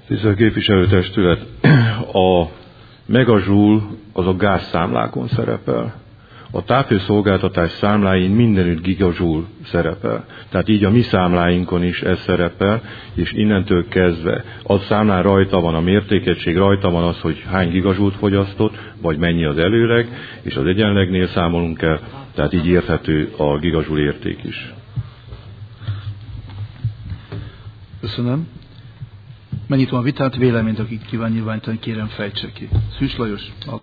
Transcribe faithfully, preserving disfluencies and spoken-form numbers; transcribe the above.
Tisztelt képviselőtestület, a megajoule az a gázszámlákon szerepel. A távhőszolgáltatás számláin mindenütt gigajoule szerepel. Tehát így a mi számláinkon is ez szerepel, és innentől kezdve a számlán rajta van a mértékegység, rajta van az, hogy hány gigajoule fogyasztott, vagy mennyi az előleg, és az egyenlegnél számolunk el, tehát így érthető a gigajoule érték is. Köszönöm. Megnyitom a vitát, véleményt, akik kíván nyilvánítani, kérem fejtse ki. Szűs Lajos.